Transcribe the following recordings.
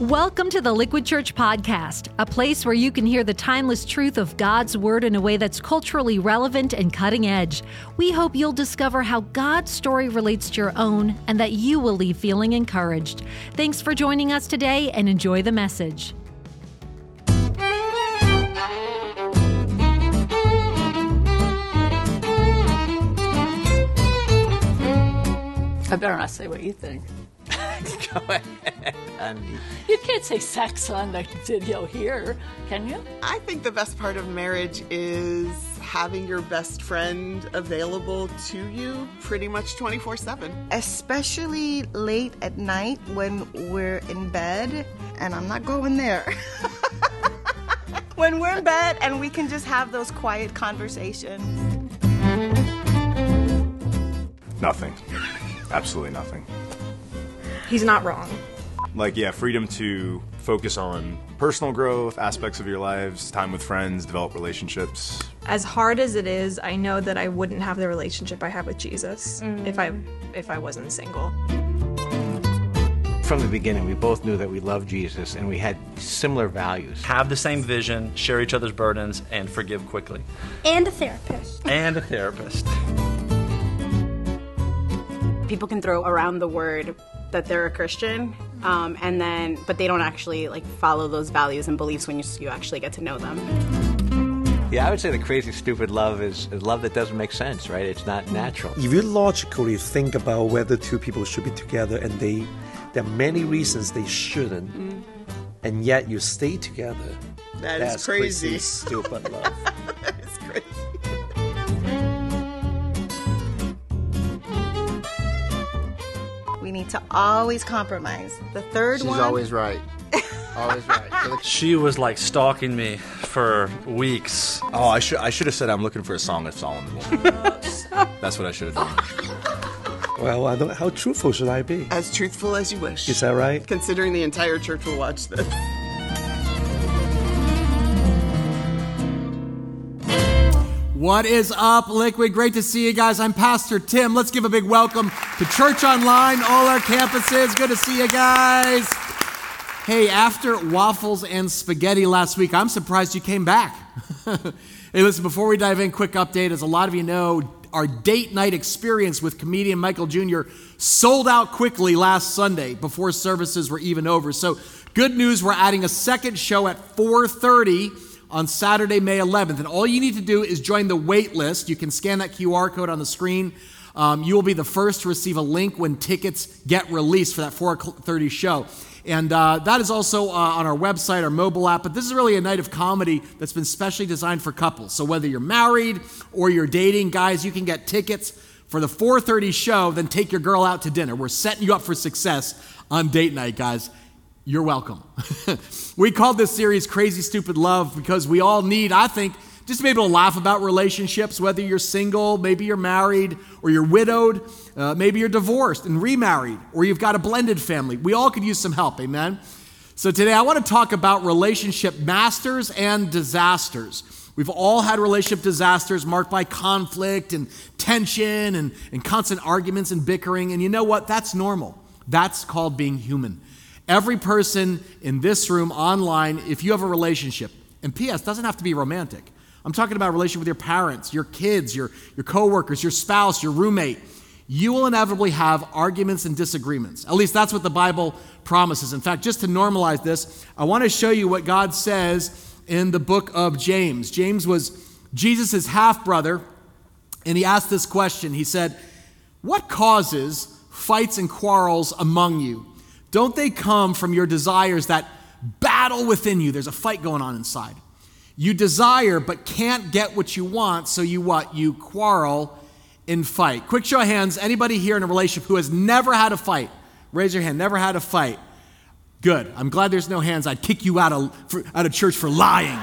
Welcome to the Liquid Church Podcast, a place where you can hear the timeless truth of God's Word in a way that's culturally relevant and cutting edge. We hope you'll discover how God's story relates to your own and that you will leave feeling encouraged. Thanks for joining us today and enjoy the message. I better not say what you think. Go ahead, honey. You can't say sex on the video here, can you? I think the best part of marriage is having your best friend available to you pretty much 24/7. Especially late at night when we're in bed, and I'm not going there. When we're in bed and we can just have those quiet conversations. Nothing. Absolutely nothing. He's not wrong. Freedom to focus on personal growth, aspects of your lives, time with friends, develop relationships. As hard as it is, I know that I wouldn't have the relationship I have with Jesus if I wasn't single. From the beginning, we both knew that we loved Jesus and we had similar values. Have the same vision, share each other's burdens, and forgive quickly. And a therapist. People can throw around the word that they're a Christian, but they don't actually follow those values and beliefs when you actually get to know them. Yeah, I would say the crazy, stupid love is love that doesn't make sense, right? It's not natural. If you logically think about whether two people should be together and there are many reasons they shouldn't, and yet you stay together, That's crazy. Stupid love. That is crazy. We need to always compromise. The third one... She's always right. Always right. She was stalking me for weeks. Oh, I should have said I'm looking for a Song of Solomon. That's what I should have done. Well, how truthful should I be? As truthful as you wish. Is that right? Considering the entire church will watch this. What is up, Liquid? Great to see you guys. I'm Pastor Tim. Let's give a big welcome to Church Online, all our campuses. Good to see you guys. Hey, after waffles and spaghetti last week, I'm surprised you came back. Hey, listen, before we dive in, quick update. As a lot of you know, our date night experience with comedian Michael Jr. sold out quickly last Sunday before services were even over. So good news, we're adding a second show at 4:30 on Saturday, May 11th. And all you need to do is join the wait list. You can scan that QR code on the screen. You will be the first to receive a link when tickets get released for that 4:30 show. And that is also on our website, our mobile app. But this is really a night of comedy that's been specially designed for couples. So whether you're married or you're dating, guys, you can get tickets for the 4:30 show, then take your girl out to dinner. We're setting you up for success on date night, guys. You're welcome. We called this series Crazy Stupid Love because we all need, I think, just to be able to laugh about relationships, whether you're single, maybe you're married, or you're widowed, maybe you're divorced and remarried, or you've got a blended family. We all could use some help, amen? So today I want to talk about relationship masters and disasters. We've all had relationship disasters marked by conflict and tension and constant arguments and bickering, and you know what? That's normal. That's called being human. Every person in this room, online, if you have a relationship, and P.S., doesn't have to be romantic. I'm talking about a relationship with your parents, your kids, your coworkers, your spouse, your roommate. You will inevitably have arguments and disagreements. At least that's what the Bible promises. In fact, just to normalize this, I want to show you what God says in the book of James. James was Jesus' half-brother, and he asked this question. He said, "What causes fights and quarrels among you? Don't they come from your desires that battle within you?" There's a fight going on inside. "You desire but can't get what you want, so you what? You quarrel and fight." Quick show of hands, anybody here in a relationship who has never had a fight? Raise your hand, never had a fight. Good, I'm glad there's no hands. I'd kick you out of church for lying.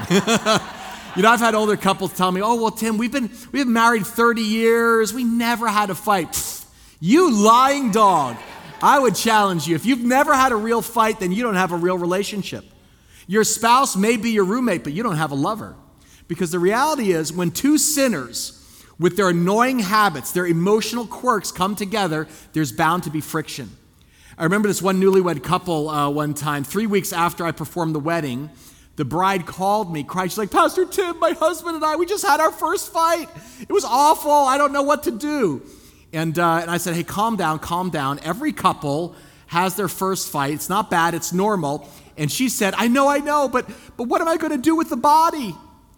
You know, I've had older couples tell me, "Oh, well, Tim, we've been married 30 years. We never had a fight." Pfft, you lying dog. I would challenge you. If you've never had a real fight, then you don't have a real relationship. Your spouse may be your roommate, but you don't have a lover. Because the reality is, when two sinners with their annoying habits, their emotional quirks come together, there's bound to be friction. I remember this one newlywed couple one time, 3 weeks after I performed the wedding, the bride called me, cried. She's like, Pastor Tim, my husband and I, we just had our first fight. It was awful. I don't know what to do. And I said, hey, calm down, calm down. Every couple has their first fight. It's not bad. It's normal. And she said, I know, but what am I going to do with the body?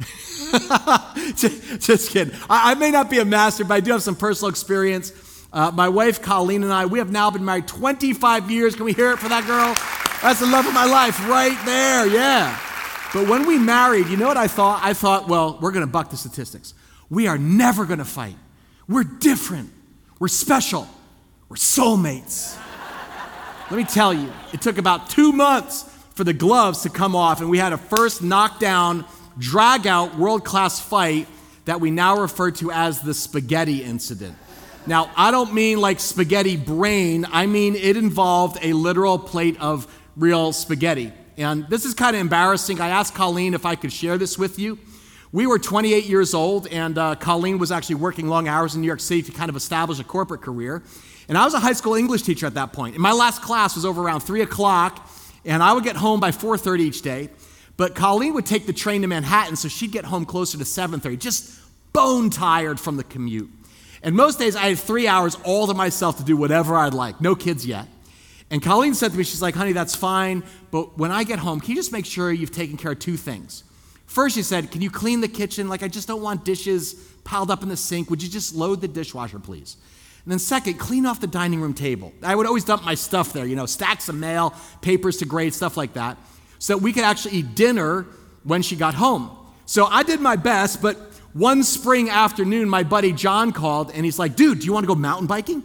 Just kidding. I may not be a master, but I do have some personal experience. My wife, Colleen, and I, we have now been married 25 years. Can we hear it for that girl? That's the love of my life right there, yeah. But when we married, you know what I thought? I thought, well, we're going to buck the statistics. We are never going to fight. We're different. We're special. We're soulmates. Let me tell you, it took about 2 months for the gloves to come off, and we had a first knockdown, drag-out, world-class fight that we now refer to as the spaghetti incident. Now, I don't mean like spaghetti brain. I mean it involved a literal plate of real spaghetti. And this is kind of embarrassing. I asked Colleen if I could share this with you. We were 28 years old, and Colleen was actually working long hours in New York City to kind of establish a corporate career. And I was a high school English teacher at that point. And my last class was over around 3 o'clock, and I would get home by 4:30 each day. But Colleen would take the train to Manhattan, so she'd get home closer to 7:30, just bone tired from the commute. And most days I had 3 hours all to myself to do whatever I'd like. No kids yet. And Colleen said to me, she's like, honey, that's fine, but when I get home, can you just make sure you've taken care of 2 things? First, she said, can you clean the kitchen? Like, I just don't want dishes piled up in the sink. Would you just load the dishwasher, please? And then second, clean off the dining room table. I would always dump my stuff there, stacks of mail, papers to grade, stuff like that, so that we could actually eat dinner when she got home. So I did my best, but one spring afternoon, my buddy John called, and he's like, dude, do you want to go mountain biking?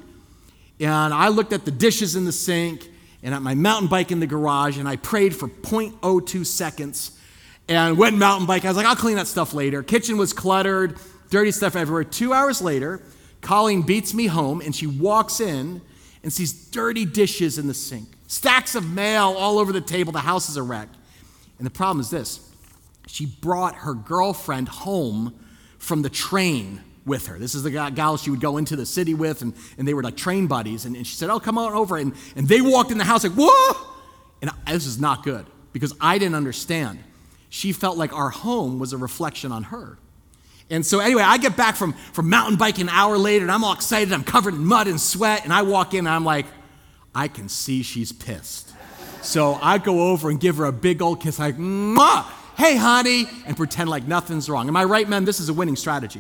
And I looked at the dishes in the sink and at my mountain bike in the garage, and I prayed for 0.02 seconds and went mountain biking. I was like, I'll clean that stuff later. Kitchen was cluttered, dirty stuff everywhere. 2 hours later, Colleen beats me home, and she walks in and sees dirty dishes in the sink, stacks of mail all over the table. The house is a wreck. And the problem is this. She brought her girlfriend home from the train with her. This is the gal she would go into the city with, and they were like train buddies. And she said, oh, come on over. And they walked in the house like, whoa! And this is not good, because I didn't understand. She felt like our home was a reflection on her. And so anyway, I get back from mountain biking an hour later, and I'm all excited. I'm covered in mud and sweat, and I walk in, and I'm like, I can see she's pissed. So I go over and give her a big old kiss, like, mwah! Hey, honey, and pretend like nothing's wrong. Am I right, men? This is a winning strategy.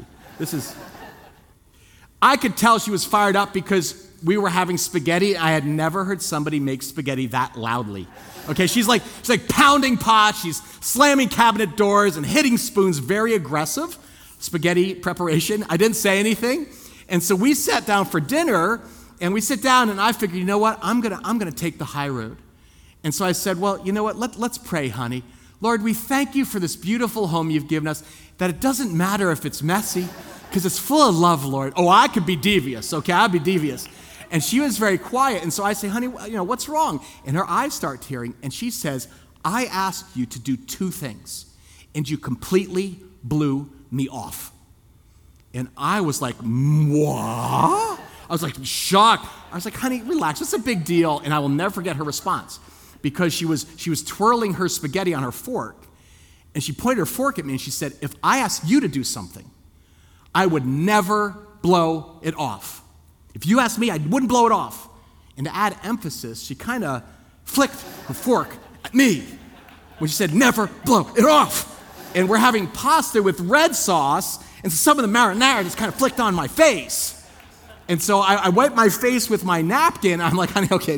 I could tell she was fired up because we were having spaghetti. I had never heard somebody make spaghetti that loudly. Okay, she's like pounding pots, she's slamming cabinet doors and hitting spoons, very aggressive spaghetti preparation. I didn't say anything. And so we sat down for dinner, and we sit down, and I figured, you know what, I'm gonna take the high road. And so I said, well, you know what, let's pray, honey. Lord, we thank you for this beautiful home you've given us, that it doesn't matter if it's messy, because it's full of love, Lord. Oh, I could be devious, okay? I'll be devious. And she was very quiet, and so I say, honey, what's wrong? And her eyes start tearing, and she says, I asked you to do 2 things, and you completely blew me off. And I was like, what? I was like shocked. I was like, honey, relax, what's a big deal? And I will never forget her response, because she was twirling her spaghetti on her fork, and she pointed her fork at me, and she said, if I asked you to do something, I would never blow it off. If you asked me, I wouldn't blow it off. And to add emphasis, she kind of flicked her fork at me when she said, never blow it off. And we're having pasta with red sauce, and so some of the marinara just kind of flicked on my face. And so I wiped my face with my napkin. I'm like, honey, okay,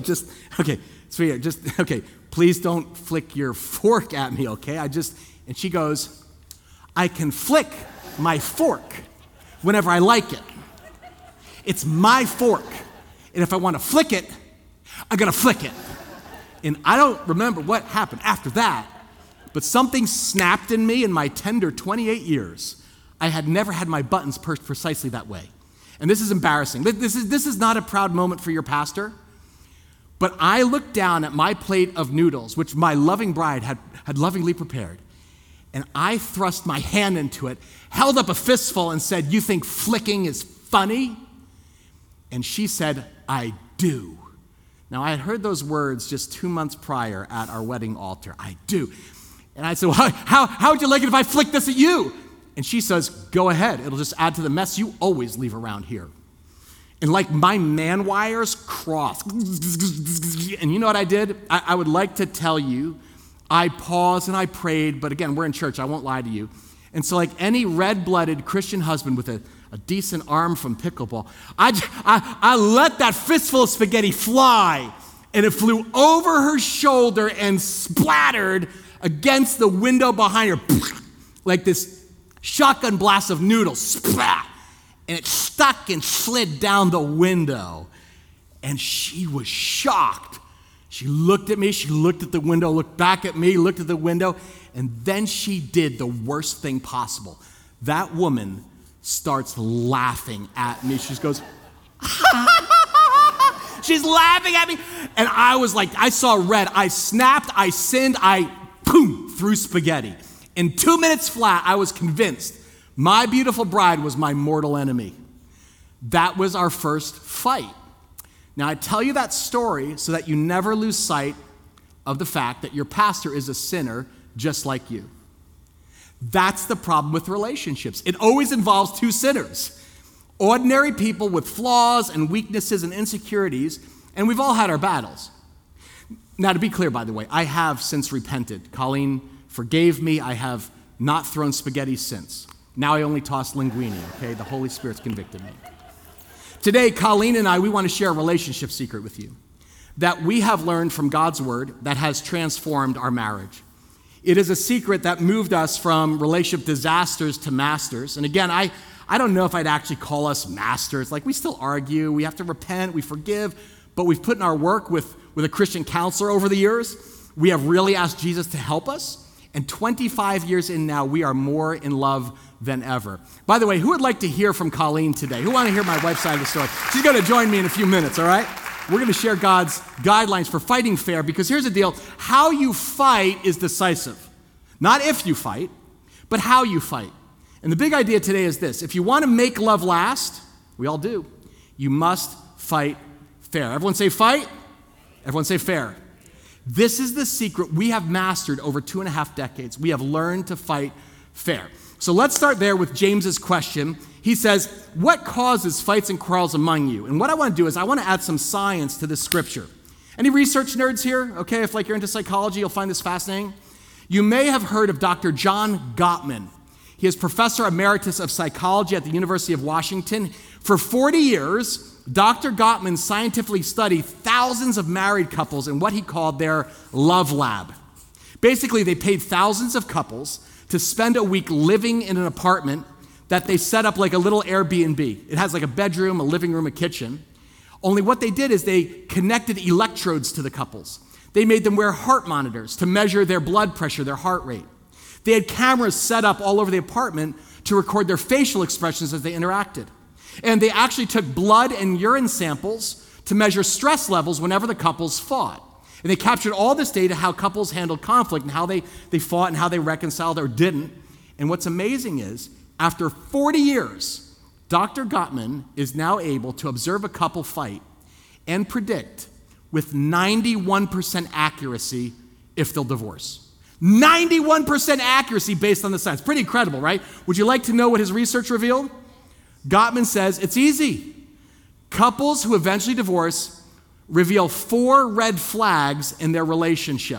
sweetheart, please don't flick your fork at me, okay? And she goes, I can flick my fork whenever I like it. It's my fork. And if I want to flick it, I'm going to flick it. And I don't remember what happened after that, but something snapped in me in my tender 28 years. I had never had my buttons pursed precisely that way. And this is embarrassing. This is not a proud moment for your pastor. But I looked down at my plate of noodles, which my loving bride had lovingly prepared, and I thrust my hand into it, held up a fistful, and said, you think flicking is funny? And she said, I do. Now, I had heard those words just 2 months prior at our wedding altar. I do. And I said, well, how would you like it if I flick this at you? And she says, go ahead. It'll just add to the mess you always leave around here. And like my man wires crossed. And you know what I did? I would like to tell you, I paused and I prayed, but again, we're in church, I won't lie to you. And so like any red-blooded Christian husband with a decent arm from pickleball, I let that fistful of spaghetti fly, and it flew over her shoulder and splattered against the window behind her, like this shotgun blast of noodles, splat, and it stuck and slid down the window. And she was shocked. She looked at me, she looked at the window, looked back at me, looked at the window, and then she did the worst thing possible. That woman starts laughing at me. She just goes, she's laughing at me. And I was like, I saw red. I snapped, I sinned, boom, threw spaghetti. In 2 minutes flat, I was convinced my beautiful bride was my mortal enemy. That was our first fight. Now, I tell you that story so that you never lose sight of the fact that your pastor is a sinner just like you. That's the problem with relationships. It always involves two sinners. Ordinary people with flaws and weaknesses and insecurities, and we've all had our battles. Now, to be clear, by the way, I have since repented. Colleen forgave me. I have not thrown spaghetti since. Now I only toss linguine, okay? The Holy Spirit's convicted me. Today, Colleen and I, we want to share a relationship secret with you that we have learned from God's Word that has transformed our marriage. It is a secret that moved us from relationship disasters to masters. And again, I don't know if I'd actually call us masters. Like, we still argue, we have to repent, we forgive, but we've put in our work with a Christian counselor over the years. We have really asked Jesus to help us. And 25 years in now, we are more in love than ever. By the way, who would like to hear from Colleen today? Who want to hear my wife's side of the story? She's going to join me in a few minutes, all right? We're going to share God's guidelines for fighting fair, because here's the deal. How you fight is decisive. Not if you fight, but how you fight. And the big idea today is this. If you want to make love last, we all do, you must fight fair. Everyone say fight. Everyone say fair. This is the secret we have mastered over 2.5 decades. We have learned to fight fair. So let's start there with James's question. He says, what causes fights and quarrels among you? And what I want to do is I want to add some science to this scripture. Any research nerds here? Okay, if like you're into psychology, you'll find this fascinating. You may have heard of Dr. John Gottman. He is professor emeritus of psychology at the University of Washington. For 40 years, Dr. Gottman scientifically studied thousands of married couples in what he called their love lab. Basically, they paid thousands of couples to spend a week living in an apartment that they set up like a little Airbnb. It has like a bedroom, a living room, a kitchen. Only what they did is they connected electrodes to the couples. They made them wear heart monitors to measure their blood pressure, their heart rate. They had cameras set up all over the apartment to record their facial expressions as they interacted. And they actually took blood and urine samples to measure stress levels whenever the couples fought. And they captured all this data, how couples handled conflict and how they fought and how they reconciled or didn't. And what's amazing is, after 40 years, Dr. Gottman is now able to observe a couple fight and predict with 91% accuracy if they'll divorce. 91% accuracy based on the science. Pretty incredible, right? Would you like to know what his research revealed? Gottman says it's easy. Couples who eventually divorce reveal 4 red flags in their relationship.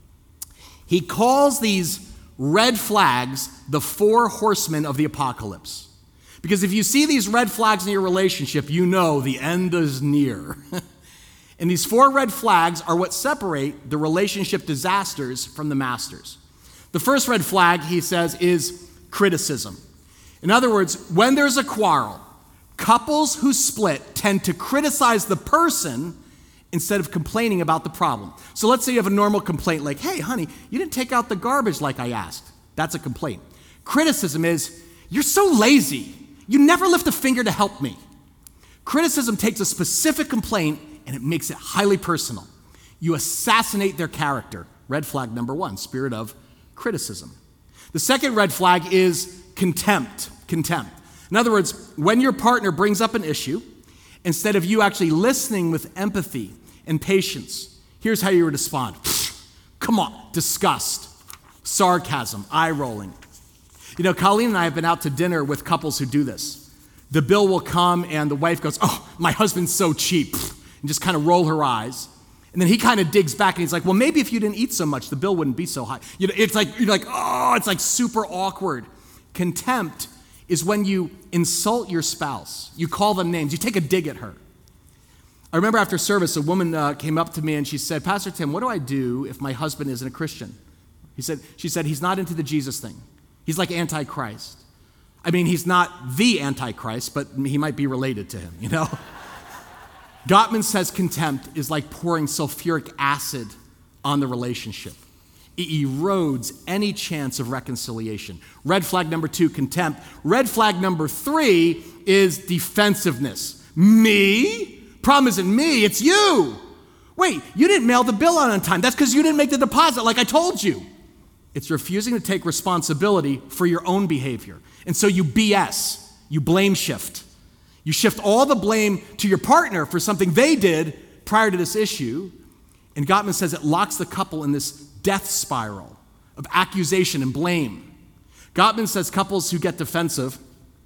He calls these red flags the 4 horsemen of the apocalypse. Because if you see these red flags in your relationship, you know the end is near. And these 4 red flags are what separate the relationship disasters from the masters. The first red flag, he says, is criticism. In other words, when there's a quarrel, couples who split tend to criticize the person instead of complaining about the problem. So let's say you have a normal complaint like, hey, honey, you didn't take out the garbage like I asked. That's a complaint. Criticism is, you're so lazy. You never lift a finger to help me. Criticism takes a specific complaint and it makes it highly personal. You assassinate their character. Red flag number 1, spirit of criticism. The second red flag is contempt. Contempt. In other words, when your partner brings up an issue, instead of you actually listening with empathy and patience. Here's how you would respond. Come on, disgust, sarcasm, eye rolling. You know, Colleen and I have been out to dinner with couples who do this. The bill will come and the wife goes, oh, my husband's so cheap, and just kind of roll her eyes. And then he kind of digs back and he's like, well, maybe if you didn't eat so much, the bill wouldn't be so high. You know, it's like, you're like, oh, it's like super awkward. Contempt is when you insult your spouse. You call them names. You take a dig at her. I remember after service, a woman came up to me and she said, Pastor Tim, what do I do if my husband isn't a Christian? She said, he's not into the Jesus thing. He's like Antichrist. I mean, he's not the Antichrist, but he might be related to him, you know? Gottman says contempt is like pouring sulfuric acid on the relationship. It erodes any chance of reconciliation. Red flag number 2, contempt. Red flag number 3 is defensiveness. Me? Problem isn't me, it's you. Wait, you didn't mail the bill out on time. That's because you didn't make the deposit like I told you. It's refusing to take responsibility for your own behavior. And so you BS, you blame shift. You shift all the blame to your partner for something they did prior to this issue. And Gottman says it locks the couple in this death spiral of accusation and blame. Gottman says couples who get defensive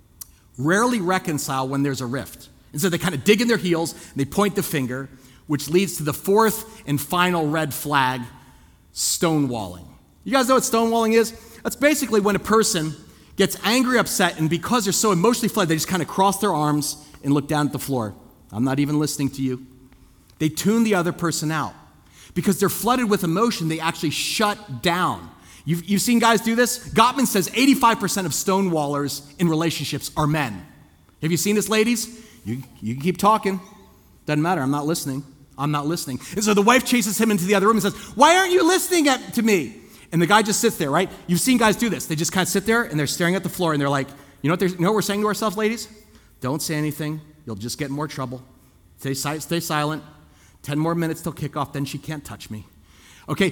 rarely reconcile when there's a rift. And so they kind of dig in their heels and they point the finger, which leads to the 4th and final red flag, stonewalling. You guys know what stonewalling is? That's basically when a person gets angry, upset, and because they're so emotionally flooded, they just kind of cross their arms and look down at the floor. I'm not even listening to you. They tune the other person out. Because they're flooded with emotion, they actually shut down. You've seen guys do this? Gottman says 85% of stonewallers in relationships are men. Have you seen this, ladies? You can keep talking. Doesn't matter, I'm not listening. I'm not listening. And so the wife chases him into the other room and says, why aren't you listening to me? And the guy just sits there, right? You've seen guys do this. They just kind of sit there and they're staring at the floor and they're like, you know what we're saying to ourselves, ladies? Don't say anything. You'll just get in more trouble. Stay silent. 10 more minutes till kickoff, then she can't touch me. Okay,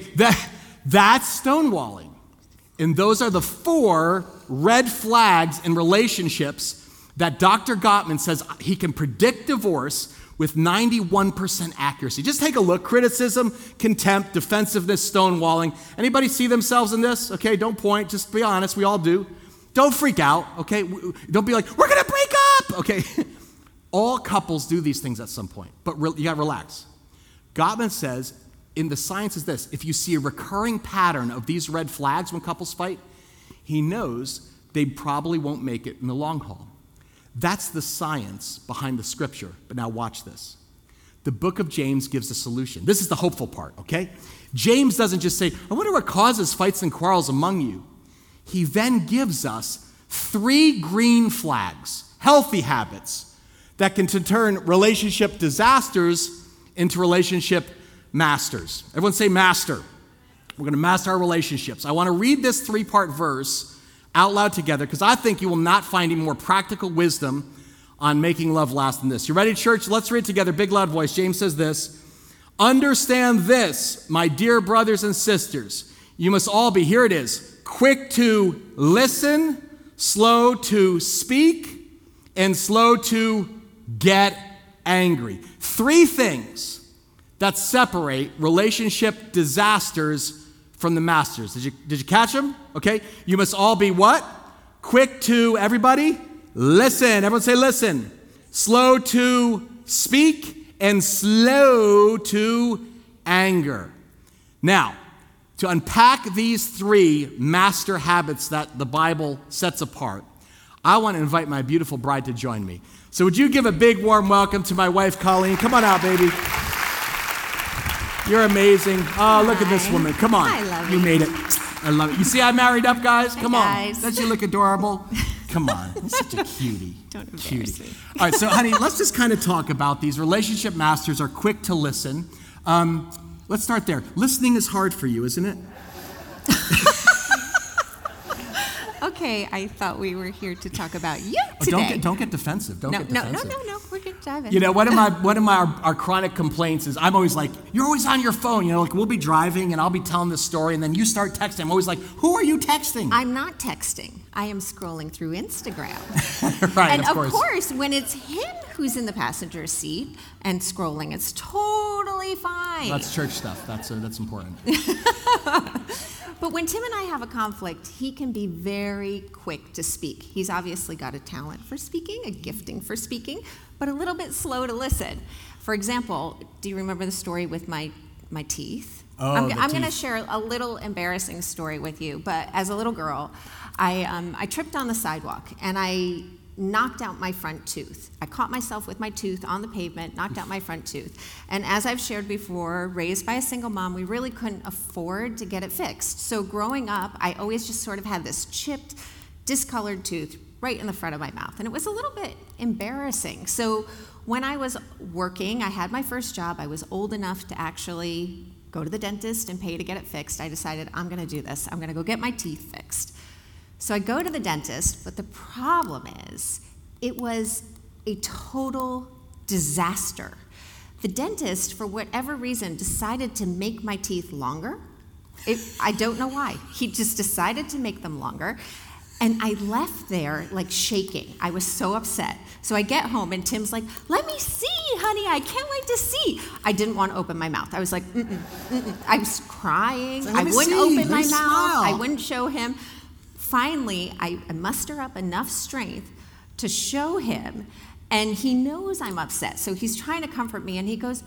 that's stonewalling. And those are the 4 red flags in relationships that Dr. Gottman says he can predict divorce with 91% accuracy. Just take a look. Criticism, contempt, defensiveness, stonewalling. Anybody see themselves in this? Okay, don't point. Just be honest. We all do. Don't freak out, okay? Don't be like, we're going to break up, okay? All couples do these things at some point, but you got to relax. Gottman says, in the science is this, if you see a recurring pattern of these red flags when couples fight, he knows they probably won't make it in the long haul. That's the science behind the scripture. But now watch this. The book of James gives a solution. This is the hopeful part, okay? James doesn't just say, I wonder what causes fights and quarrels among you. He then gives us 3 green flags, healthy habits, that can turn relationship disasters into relationship masters. Everyone say master. We're going to master our relationships. I want to read this 3-part verse out loud together because I think you will not find any more practical wisdom on making love last than this. You ready, church? Let's read together, big loud voice. James says this, understand this, my dear brothers and sisters. You must all be, here it is, quick to listen, slow to speak, and slow to get angry. 3 things that separate relationship disasters from the masters. Did you catch them? Okay. You must all be what? Quick to, everybody, listen. Everyone say listen. Slow to speak and slow to anger. Now, to unpack these 3 master habits that the Bible sets apart, I want to invite my beautiful bride to join me. So would you give a big warm welcome to my wife, Colleen? Come on out, baby. You're amazing. Oh, look at this woman. Come on. I love you. it. Made it. I love it. You see I married up, guys? Come Hi, on. guys. Doesn't she look adorable? Come on. You're such a cutie. Don't embarrass Cutie. me. All right, so honey, let's just kind of talk about these. Relationship masters are quick to listen. Let's start there. Listening is hard for you, isn't it? Okay, I thought we were here to talk about you today. Don't get defensive. Don't get defensive. No. We're going to dive in. You know, one of our chronic complaints is I'm always like, you're always on your phone. You know, like we'll be driving and I'll be telling this story and then you start texting. I'm always like, who are you texting? I'm not texting. I am scrolling through Instagram. Right, and of course, when it's him who's in the passenger seat and scrolling, it's totally totally fine. That's church stuff. That's important. But when Tim and I have a conflict, he can be very quick to speak. He's obviously got a talent for speaking, a gifting for speaking, but a little bit slow to listen. For example, do you remember the story with my teeth? Oh, I'm going to share a little embarrassing story with you, but as a little girl, I tripped on the sidewalk and I knocked out my front tooth. I caught myself with my tooth on the pavement, knocked out my front tooth. And as I've shared before, raised by a single mom, we really couldn't afford to get it fixed. So growing up, I always just sort of had this chipped, discolored tooth right in the front of my mouth. And it was a little bit embarrassing. So when I was working, I had my first job, I was old enough to actually go to the dentist and pay to get it fixed. I decided, I'm gonna do this. I'm gonna go get my teeth fixed. So I go to the dentist, but the problem is, it was a total disaster. The dentist, for whatever reason, decided to make my teeth longer. I don't know why. He just decided to make them longer. And I left there like shaking. I was so upset. So I get home and Tim's like, let me see, honey, I can't wait to see. I didn't want to open my mouth. I was like, I was crying. So I wouldn't open my mouth. Smile. I wouldn't show him. Finally, I muster up enough strength to show him, and he knows I'm upset. So he's trying to comfort me, and he goes,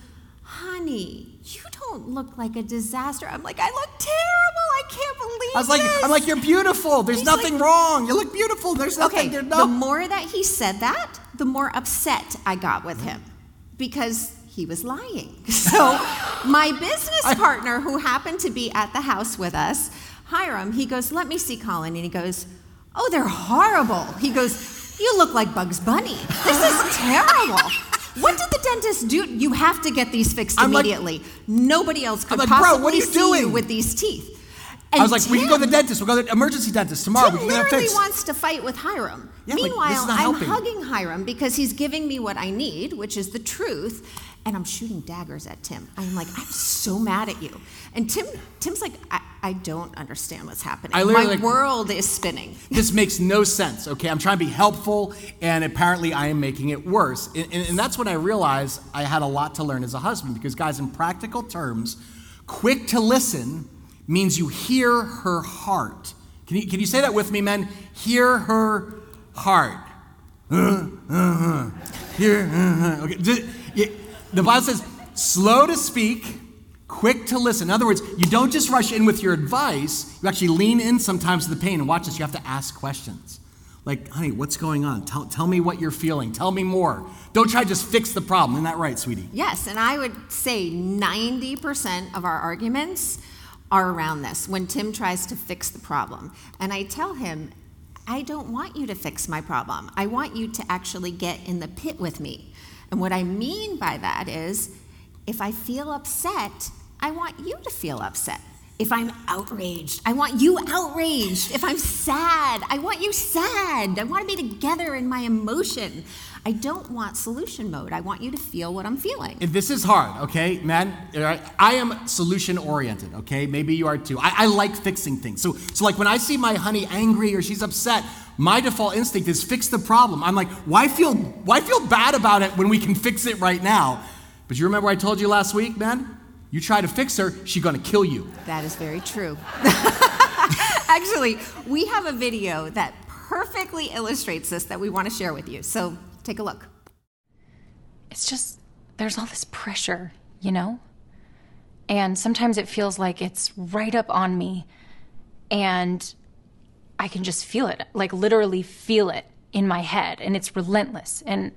honey, you don't look like a disaster. I'm like, I look terrible. I can't believe this. I'm like, you're beautiful. There's nothing wrong. You look beautiful. There's nothing. Okay, the more that he said that, the more upset I got with him because he was lying. So my business partner, who happened to be at the house with us, Hiram, he goes, let me see Colin. And he goes, oh, they're horrible. He goes, you look like Bugs Bunny. This is terrible. What did the dentist do? You have to get these fixed immediately. Nobody else could possibly what are you see doing? you with these teeth. And I was like, we can go to the dentist. We'll go to the emergency dentist tomorrow. Tim We can get it literally fixed. wants to fight with Hiram. Yeah, this Meanwhile, is not I'm helping. hugging Hiram because he's giving me what I need, which is the truth, and I'm shooting daggers at Tim. I'm like, I'm so mad at you. And Tim's like, I don't understand what's happening. My world is spinning. This makes no sense, okay? I'm trying to be helpful, and apparently I am making it worse. And that's when I realized I had a lot to learn as a husband, because guys, in practical terms, quick to listen means you hear her heart. Can you say that with me, men? Hear her heart. Hear. Okay. The Bible says, slow to speak, quick to listen. In other words, you don't just rush in with your advice. You actually lean in sometimes to the pain. And watch this, you have to ask questions. Like, honey, what's going on? Tell me what you're feeling. Tell me more. Don't try to just fix the problem. Isn't that right, sweetie? Yes, and I would say 90% of our arguments are around this, when Tim tries to fix the problem. And I tell him, I don't want you to fix my problem. I want you to actually get in the pit with me. And what I mean by that is, if I feel upset, I want you to feel upset. If I'm outraged, I want you outraged. If I'm sad, I want you sad. I want to be together in my emotion. I don't want solution mode. I want you to feel what I'm feeling. And this is hard, okay, man? I am solution oriented, okay? Maybe you are too. I like fixing things. So like when I see my honey angry or she's upset, my default instinct is fix the problem. I'm like, why feel bad about it when we can fix it right now? But you remember I told you last week, man? You try to fix her, she's gonna kill you. That is very true. Actually, we have a video that perfectly illustrates this that we want to share with you. So take a look. It's just, there's all this pressure, you know? And sometimes it feels like it's right up on me and I can just feel it, like literally feel it in my head, and it's relentless. And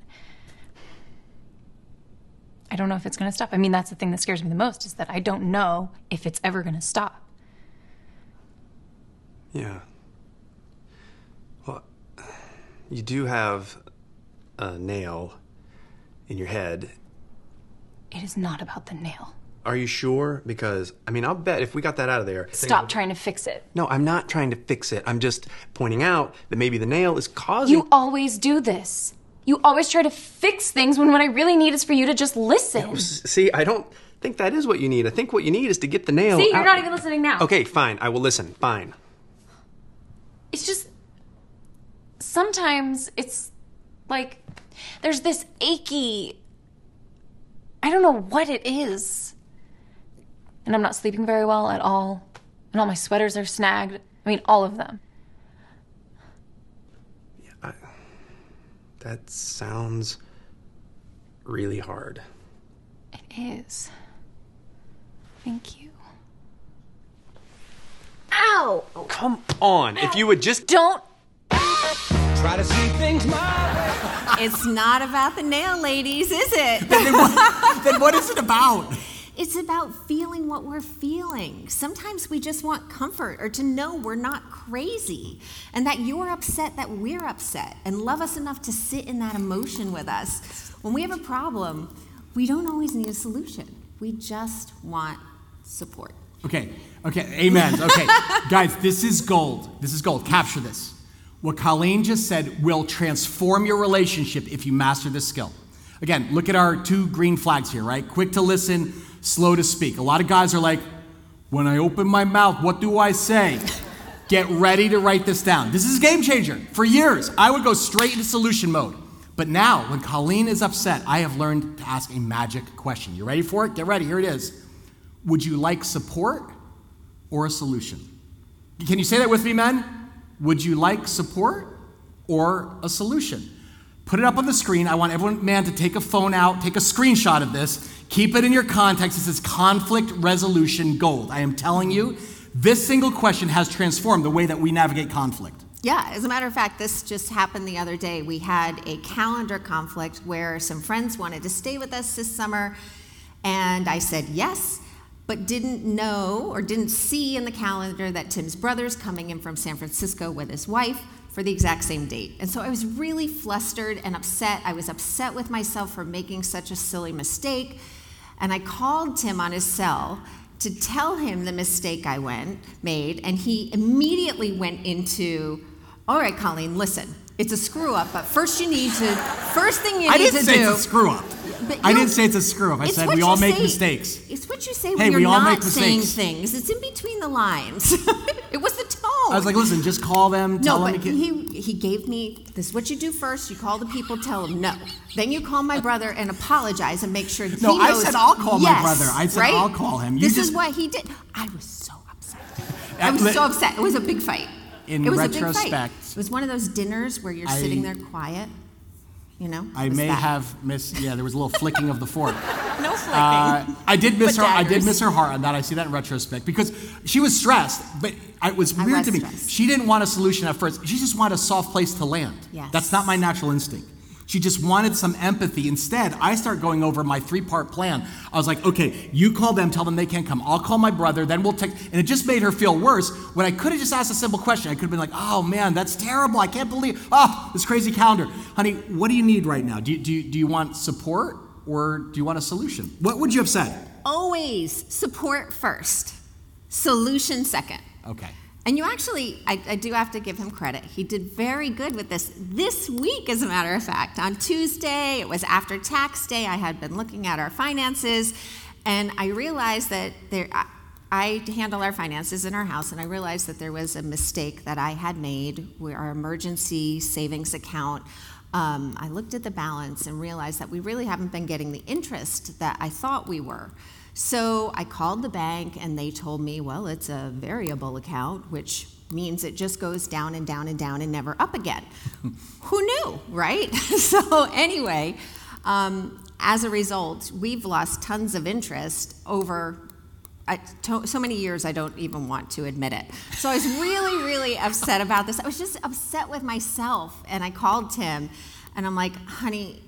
I don't know if it's going to stop. I mean, that's the thing that scares me the most, is that I don't know if it's ever going to stop. Yeah. Well, you do have a nail in your head. It is not about the nail. Are you sure? Because, I mean, I'll bet if we got that out of there... Stop trying to fix it. No, I'm not trying to fix it. I'm just pointing out that maybe the nail is causing... You always do this. You always try to fix things when what I really need is for you to just listen. No, see, I don't think that is what you need. I think what you need is to get the nail See, you're out. not even listening now. Okay, fine. I will listen. Fine. It's just... Sometimes it's like there's this achy I don't know what it is. And I'm not sleeping very well at all. And all my sweaters are snagged. I mean, all of them. Yeah, that sounds really hard. It is. Thank you. Ow! Oh, come on. If you would just... Don't... Try to see things my way. It's not about the nail, ladies, is it? Then what is it about? It's about feeling what we're feeling. Sometimes we just want comfort or to know we're not crazy and that you're upset that we're upset and love us enough to sit in that emotion with us. When we have a problem, we don't always need a solution. We just want support. Okay, amen. Okay, guys, this is gold. This is gold. Capture this. What Colleen just said will transform your relationship if you master this skill. Again, look at our 2 green flags here, right? Quick to listen, slow to speak. A lot of guys are like, when I open my mouth, what do I say? Get ready to write this down. This is a game changer. For years, I would go straight into solution mode. But now, when Colleen is upset, I have learned to ask a magic question. You ready for it? Get ready. Here it is. Would you like support or a solution? Can you say that with me, men? Would you like support or a solution? Put it up on the screen. I want everyone, man, to take a phone out, take a screenshot of this, keep it in your context. This is conflict resolution gold. I am telling you, this single question has transformed the way that we navigate conflict. Yeah, as a matter of fact, this just happened the other day. We had a calendar conflict where some friends wanted to stay with us this summer, and I said yes, but didn't know or didn't see in the calendar that Tim's brother's coming in from San Francisco with his wife for the exact same date. And so I was really flustered and upset. I was upset with myself for making such a silly mistake. And I called Tim on his cell to tell him the mistake I made. And he immediately went into, all right, Colleen, listen, it's a screw up, but first thing you need to do. I didn't say it's a screw up. I didn't say it's a screw up. I said we all make mistakes. It's what you say when you're not saying things. It's in between the lines. It was the tone. I was like, listen, just call them, tell them. He gave me, this is what you do first. You call the people, tell them no. Then you call my brother and apologize and make sure he knows. I said I'll call my brother. I said I'll call him. This is what he did. I was so upset. It was a big fight. In retrospect. It was one of those dinners where you're sitting there quiet. You know, I may have missed. Yeah, there was a little flicking of the fork. No flicking. I did miss her. I did miss her heart on that. I see that in retrospect because she was stressed. But it was weird to me. She didn't want a solution at first. She just wanted a soft place to land. Yes. That's not my natural instinct. She just wanted some empathy. Instead, I start going over my 3-part plan. I was like, okay, you call them, tell them they can't come. I'll call my brother, then we'll text. And it just made her feel worse when I could have just asked a simple question. I could have been like, oh man, that's terrible. I can't believe, this crazy calendar. Honey, what do you need right now? Do you want support or do you want a solution? What would you have said? Always support first, solution second. Okay. And you actually, I do have to give him credit. He did very good with this week, as a matter of fact. On Tuesday, it was after tax day, I had been looking at our finances, and I realized that I handle our finances in our house, and I realized that there was a mistake that I had made with our emergency savings account. I looked at the balance and realized that we really haven't been getting the interest that I thought we were. So I called the bank and they told me, well, it's a variable account, which means it just goes down and down and down and never up again. Who knew, right? So anyway, as a result, we've lost tons of interest over so many years I don't even want to admit it. So I was really, really upset about this. I was just upset with myself. And I called Tim and I'm like, honey,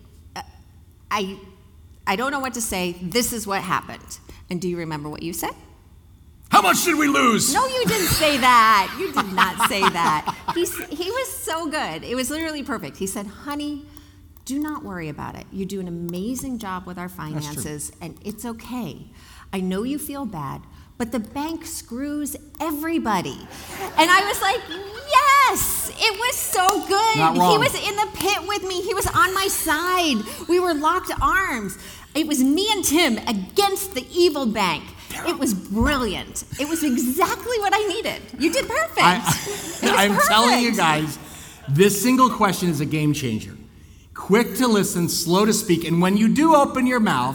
I don't know what to say. This is what happened. And do you remember what you said? How much did we lose? No, you didn't say that. You did not say that. He was so good. It was literally perfect. He said, honey, do not worry about it. You do an amazing job with our finances, and it's okay. I know you feel bad, but the bank screws everybody. And I was like, yes, it was so good. Not wrong. He was in the pit with me. He was on my side. We were locked arms. It was me and Tim against the evil bank. It was brilliant. It was exactly what I needed. You did perfect. I'm telling you guys, this single question is a game changer. Quick to listen, slow to speak, and when you do open your mouth,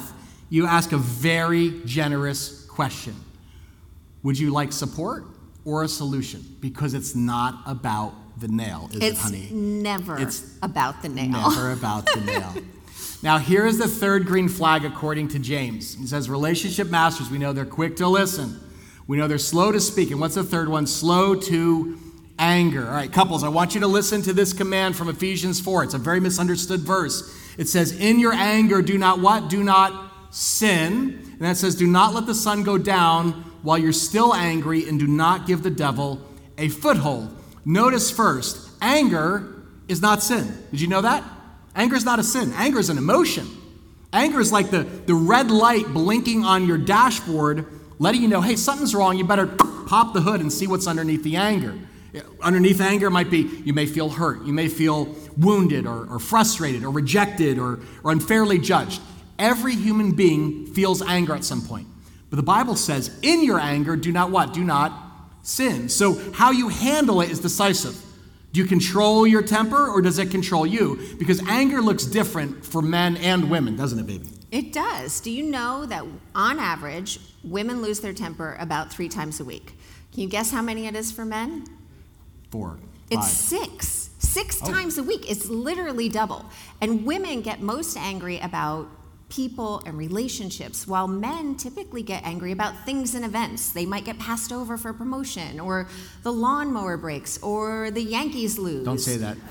you ask a very generous question. Would you like support or a solution? Because it's not about the nail, is it, honey? It's never about the nail. Never about the nail. Now, here is the third green flag according to James. He says, relationship masters, we know they're quick to listen. We know they're slow to speak. And what's the third one? Slow to anger. All right, couples, I want you to listen to this command from Ephesians 4. It's a very misunderstood verse. It says, in your anger, do not what? Do not sin. And that says, do not let the sun go down while you're still angry, and do not give the devil a foothold. Notice first, anger is not sin. Did you know that? Anger is not a sin. Anger is an emotion. Anger is like the red light blinking on your dashboard, letting you know, hey, something's wrong. You better pop the hood and see what's underneath the anger. Underneath anger might be, you may feel hurt. You may feel wounded or frustrated or rejected or unfairly judged. Every human being feels anger at some point. But the Bible says, in your anger, do not what? Do not sin. So how you handle it is decisive. Do you control your temper or does it control you? Because anger looks different for men and women, doesn't it, baby? It does. Do you know that on average, women lose their temper about 3 times a week? Can you guess how many it is for men? 4, 5. It's 6. 6 times a week. It's literally double. And women get most angry about people and relationships, while men typically get angry about things and events. They might get passed over for promotion, or the lawnmower breaks, or the Yankees lose. Don't say that.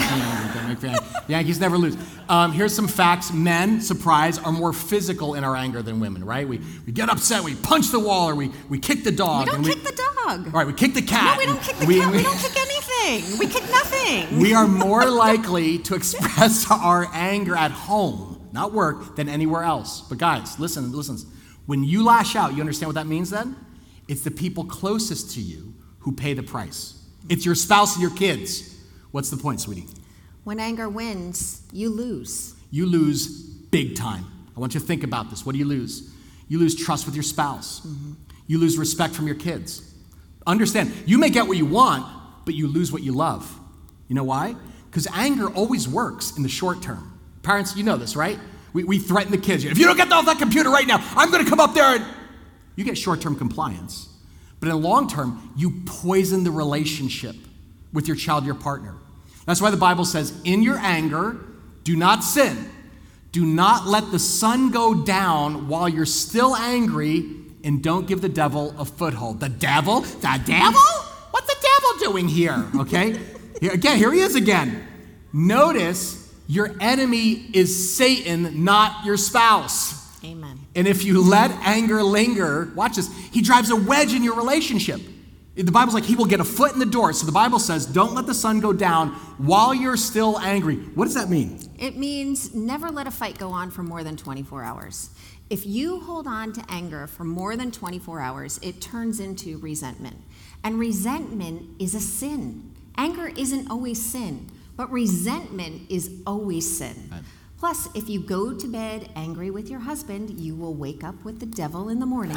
Yankees never lose. Here's some facts. Men, surprise, are more physical in our anger than women, right? We get upset, we punch the wall, or we kick the dog. We don't kick the dog. All right, we kick the cat. No, we don't kick the cat. We don't kick anything. We kick nothing. We are more likely to express our anger at home, not work, than anywhere else. But guys, listen. When you lash out, you understand what that means then? It's the people closest to you who pay the price. It's your spouse and your kids. What's the point, sweetie? When anger wins, you lose. You lose big time. I want you to think about this. What do you lose? You lose trust with your spouse. Mm-hmm. You lose respect from your kids. Understand, you may get what you want, but you lose what you love. You know why? Because anger always works in the short term. Parents, you know this, right? We threaten the kids. If you don't get off that computer right now, I'm going to come up there and... You get short-term compliance. But in the long term, you poison the relationship with your child, your partner. That's why the Bible says, in your anger, do not sin. Do not let the sun go down while you're still angry, and don't give the devil a foothold. The devil? The devil? What's the devil doing here? Okay? Here he is again. Notice, your enemy is Satan, not your spouse. Amen. And if you let anger linger, watch this, he drives a wedge in your relationship. The Bible's like he will get a foot in the door. So the Bible says, don't let the sun go down while you're still angry. What does that mean? It means never let a fight go on for more than 24 hours. If you hold on to anger for more than 24 hours, it turns into resentment. And resentment is a sin. Anger isn't always sin. But resentment is always sin. Right. Plus, if you go to bed angry with your husband, you will wake up with the devil in the morning.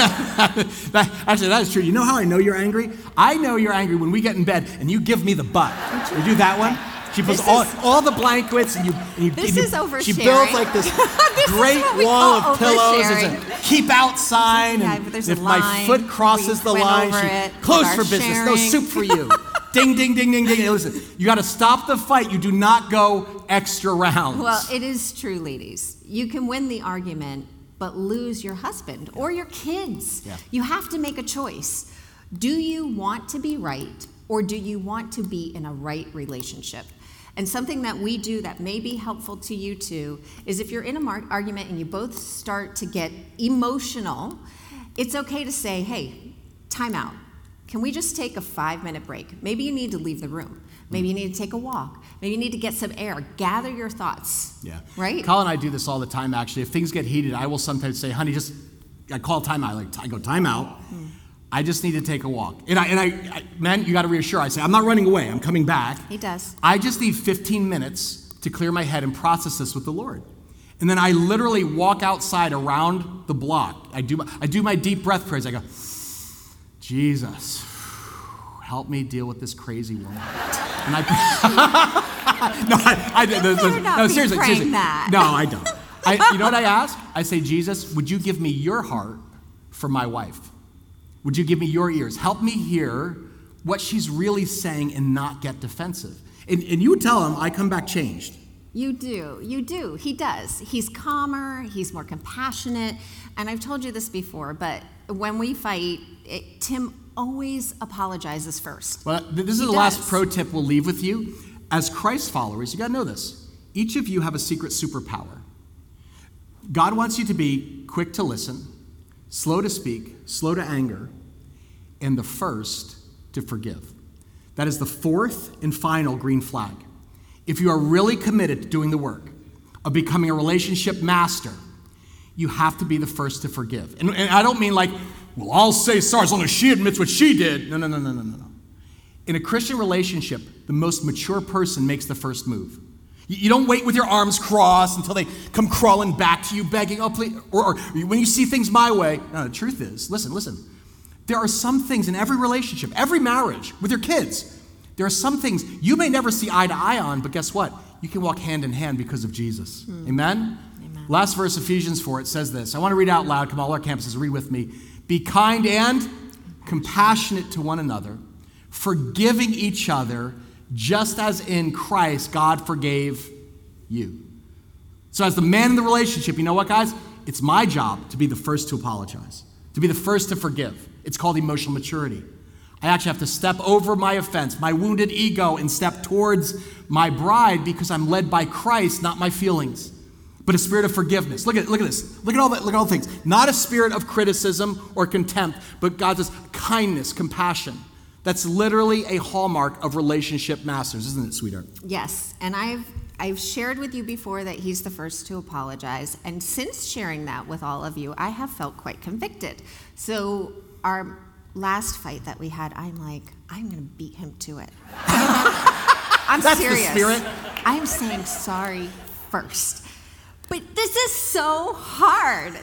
Actually, that is true. You know how I know you're angry? I know you're angry when we get in bed and you give me the butt. You do that one? She puts all the blankets and you This is oversharing. She builds like this great wall of pillows. There's a keep out sign. And if my foot crosses the line, she closed for business. Sharing. No soup for you. Ding, ding, ding, ding, ding. Listen, you got to stop the fight. You do not go extra rounds. Well, it is true, ladies. You can win the argument, but lose your husband or your kids. Yeah. You have to make a choice. Do you want to be right, or do you want to be in a right relationship? And something that we do that may be helpful to you too is if you're in an argument and you both start to get emotional, it's okay to say, hey, time out. Can we just take a 5-minute break? Maybe you need to leave the room. Maybe you need to take a walk. Maybe you need to get some air. Gather your thoughts. Yeah. Right? Colin and I do this all the time, actually. If things get heated, I will sometimes say, honey, I call time out. I go, time out. I just need to take a walk. And I man, you got to reassure. I say, I'm not running away. I'm coming back. He does. I just need 15 minutes to clear my head and process this with the Lord. And then I literally walk outside around the block. I do my deep breath prayers. I go, Jesus, help me deal with this crazy woman. And I seriously. That. No, I don't. You know what I ask? I say, Jesus, would you give me your heart for my wife? Would you give me your ears? Help me hear what she's really saying and not get defensive. And you tell him, I come back changed. You do. He does. He's calmer, he's more compassionate. And I've told you this before, but when we fight, Tim always apologizes first. Well, this is the last pro tip we'll leave with you. As Christ followers, you got to know this. Each of you have a secret superpower. God wants you to be quick to listen, slow to speak, slow to anger, and the first to forgive. That is the fourth and final green flag. If you are really committed to doing the work of becoming a relationship master, you have to be the first to forgive. And I don't mean like, well, I'll say sorry as long as she admits what she did. No. In a Christian relationship, the most mature person makes the first move. You don't wait with your arms crossed until they come crawling back to you begging, oh, please, or when you see things my way. No, the truth is, listen. There are some things in every relationship, every marriage, with your kids. There are some things you may never see eye to eye on, but guess what? You can walk hand in hand because of Jesus. Amen? Last verse, Ephesians 4, it says this. I want to read out loud. Come on, all our campuses, read with me. Be kind and compassionate to one another, forgiving each other, just as in Christ God forgave you. So as the man in the relationship, you know what, guys? It's my job to be the first to apologize, to be the first to forgive. It's called emotional maturity. I actually have to step over my offense, my wounded ego, and step towards my bride because I'm led by Christ, not my feelings, but a spirit of forgiveness. Look at this. Look at all the things. Not a spirit of criticism or contempt, but God's kindness, compassion. That's literally a hallmark of relationship masters, isn't it, sweetheart? Yes, and I've shared with you before that he's the first to apologize, and since sharing that with all of you, I have felt quite convicted. So our last fight that we had, I'm like, I'm going to beat him to it. I'm That's serious. The spirit. I'm saying sorry first. But this is so hard.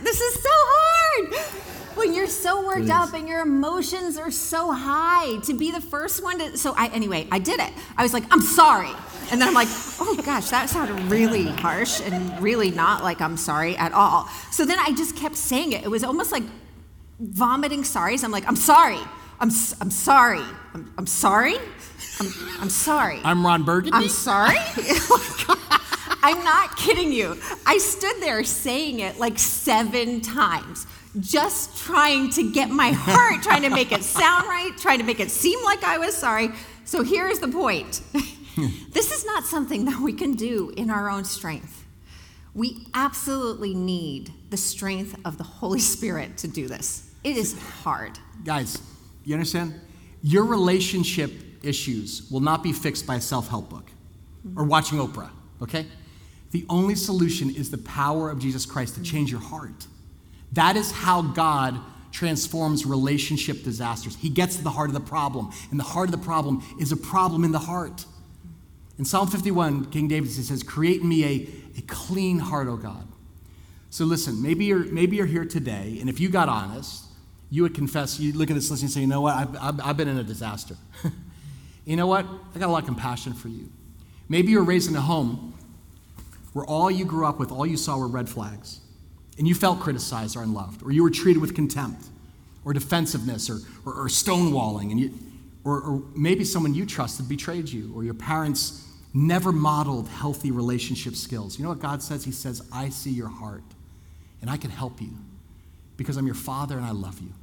When you're so worked up and your emotions are so high, to be the first one to... So I did it. I was like, I'm sorry. And then I'm like, oh gosh, that sounded really harsh and really not like I'm sorry at all. So then I just kept saying it. It was almost like vomiting sorries. I'm like, I'm sorry. I'm sorry. I'm sorry. I'm sorry. I'm Ron Burgundy. I'm sorry. I'm not kidding you. I stood there saying it like 7 times, just trying to get my heart, trying to make it sound right, trying to make it seem like I was sorry. So here's the point. This is not something that we can do in our own strength. We absolutely need the strength of the Holy Spirit to do this. It is hard. Guys, you understand? Your relationship issues will not be fixed by a self-help book or watching Oprah, okay? The only solution is the power of Jesus Christ to change your heart. That is how God transforms relationship disasters. He gets to the heart of the problem, and the heart of the problem is a problem in the heart. In Psalm 51, King David says, create in me a clean heart, O God. So listen, maybe you're here today, and if you got honest, you would confess, you look at this list and say, you know what, I've been in a disaster. You know what, I got a lot of compassion for you. Maybe you were raised in a home where all you grew up with, all you saw were red flags, and you felt criticized or unloved, or you were treated with contempt or defensiveness or stonewalling, and or maybe someone you trusted betrayed you, or your parents never modeled healthy relationship skills. You know what God says? He says, I see your heart, and I can help you because I'm your Father and I love you.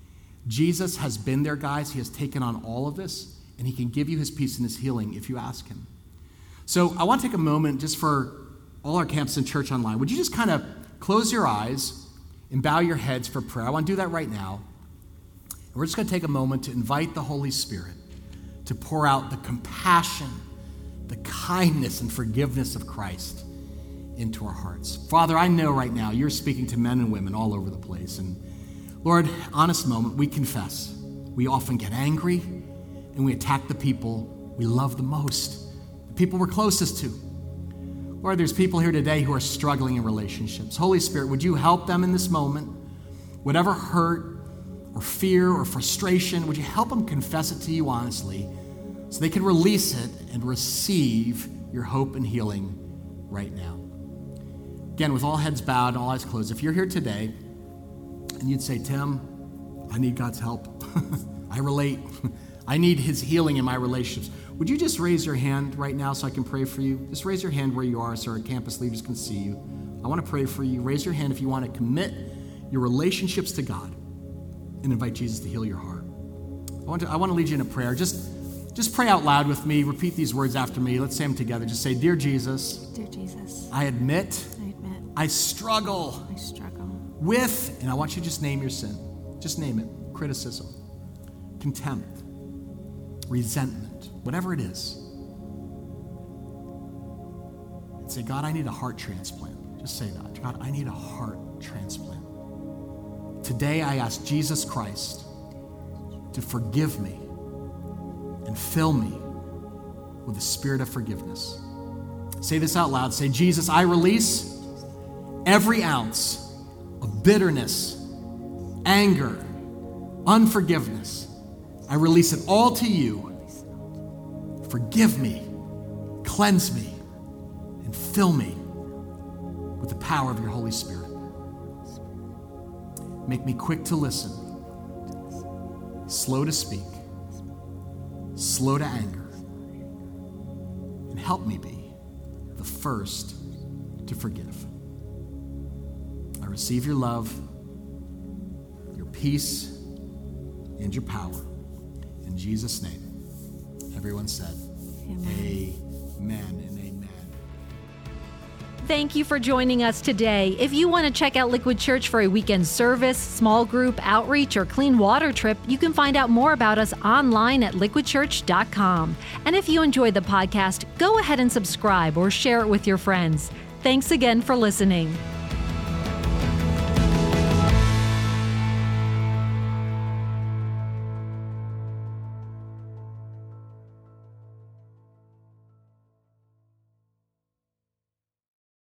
Jesus has been there, guys. He has taken on all of this, and he can give you his peace and his healing if you ask him. So I want to take a moment just for all our camps and church online. Would you just kind of close your eyes and bow your heads for prayer? I want to do that right now. And we're just going to take a moment to invite the Holy Spirit to pour out the compassion, the kindness and forgiveness of Christ into our hearts. Father, I know right now you're speaking to men and women all over the place. And Lord, honest moment, we confess. We often get angry and we attack the people we love the most, the people we're closest to. Lord, there's people here today who are struggling in relationships. Holy Spirit, would you help them in this moment? Whatever hurt or fear or frustration, would you help them confess it to you honestly so they can release it and receive your hope and healing right now? Again, with all heads bowed and all eyes closed, if you're here today and you'd say, Tim, I need God's help. I relate. I need his healing in my relationships. Would you just raise your hand right now so I can pray for you? Just raise your hand where you are so our campus leaders can see you. I want to pray for you. Raise your hand if you want to commit your relationships to God and invite Jesus to heal your heart. I want to lead you in a prayer. Just pray out loud with me. Repeat these words after me. Let's say them together. Just say, Dear Jesus. Dear Jesus. I admit. I struggle. With, and I want you to just name your sin. Just name it. Criticism, contempt, resentment, whatever it is. And say, God, I need a heart transplant. Just say that. God, I need a heart transplant. Today I ask Jesus Christ to forgive me and fill me with the spirit of forgiveness. Say this out loud. Say, Jesus, I release every ounce of bitterness, anger, unforgiveness. I release it all to you. Forgive me, cleanse me, and fill me with the power of your Holy Spirit. Make me quick to listen, slow to speak, slow to anger, and help me be the first to forgive. I receive your love, your peace, and your power. In Jesus' name. Everyone said, Amen and amen. Thank you for joining us today. If you want to check out Liquid Church for a weekend service, small group, outreach, or clean water trip, you can find out more about us online at liquidchurch.com. And if you enjoyed the podcast, go ahead and subscribe or share it with your friends. Thanks again for listening.